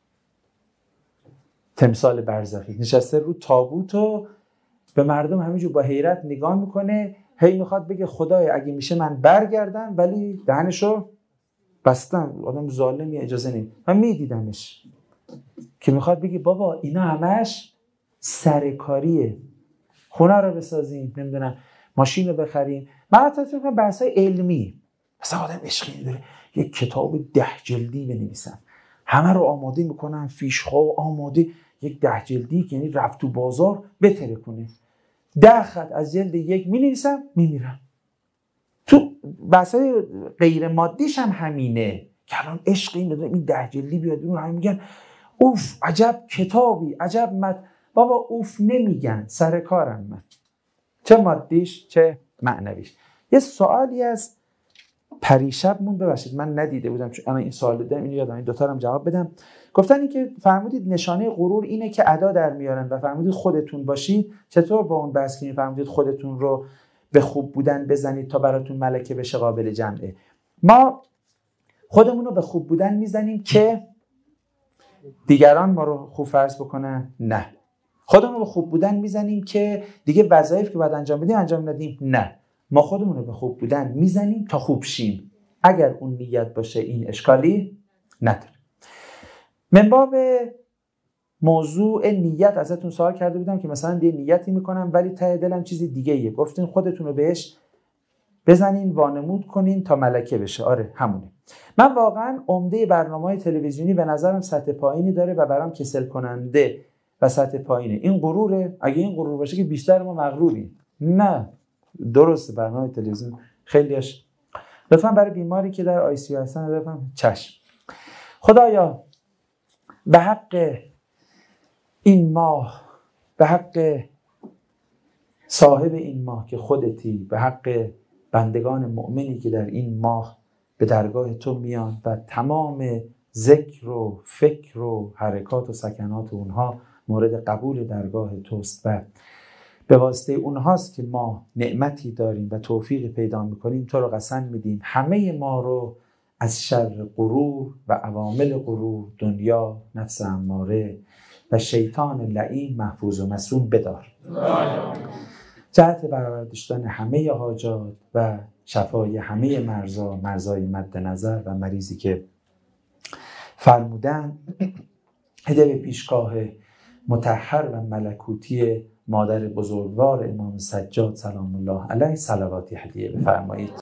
تمثال برزخی نشسته رو تابوت و به مردم همینجور با حیرت نگاه میکنه، هی میخواد بگه خدایا اگه میشه من برگردم، ولی دهنشو بستم، آدم ظالمی اجازه نمی. من میدیدمش که میخواد بگه بابا اینا همش سرکاریه، خونه رو بسازیم، نمیدونم ماشین رو بخریم. من حتی میگم بحثای علمی، مثلا آدم عشقی داره یک کتاب 10 جلدی بنویسن، همه رو آماده میکنن، فیشخواه آماده، یک 10 جلدی که یعنی رفت تو بازار بتره کنه، 10 خط از جلد 1 مینویسم میمیرم. تو بحثای غیر مادیش هم همینه که الان عشقی نداره این 10 جلدی بیاد، اون هم میگن اوف عجب کتابی، عجب بابا اوف نمیگن، سر کارم من، چه مادیش چه معنویش. یه سوالی از پریشب مون، ببخشید من ندیده بودم چون انا این سوال دیدم، اینو یادم این دوتا رو هم جواب بدم. گفتن این که فرمودید نشانه غرور اینه که ادا در میارن و فرمودید خودتون باشید. چطور با اون بحث که فرمودید خودتون رو به خوب بودن بزنید تا براتون ملکه بشه قابل جمعه. ما خودمون رو به خوب بودن میزنیم که دیگران ما رو خوب فرض بکنن؟ نه. خودمون رو به خوب بودن میزنیم که دیگه وظایف که باید انجام بدیم انجام ندیم؟ نه. ما خودمون رو به خوب بودن میزنیم تا خوب شیم. اگر اون نیت باشه این اشکالی نداره. من باب موضوع نیت ازتون سوال کرده بودم که مثلا یه نیتی میکنم ولی ته دلم چیزی دیگه ایه. گفتین خودتون رو بهش بزنین وانمود کنین تا ملکه بشه. آره همونه. من واقعا عمده برنامه‌های تلویزیونی به نظرم سطح پایینی داره و برام کسل کننده و سطح پایینه. این غروره. اگه این غرور باشه که بیشتر ما مغروریم. نه درسته برنامه تلویزیون خیلیش لطفا برای بیماری که در آی سی یو هستن لطفا چشم. خدایا به حق این ماه، به حق صاحب این ماه که خودتی، به حق بندگان مؤمنی که در این ماه به درگاه تو میان و تمام ذکر و فکر و حرکات و سکنات اونها مورد قبول درگاه توست و به واسطه اونهاست که ما نعمتی داریم و توفیق پیدا میکنیم. تو رو قسم میدیم همه ما رو از شر غرور و عوامل غرور، دنیا، نفس اماره و شیطان لعین محفوظ و مصون بدار. جهت برآوردن همه حاجات و شفای همه مرزای مد نظر و مریضی که فرمودن، هده به پیشگاه مطهر و ملکوتی مادر بزرگوار امام سجاد سلام الله علیه صلواتی هدیه بفرمایید.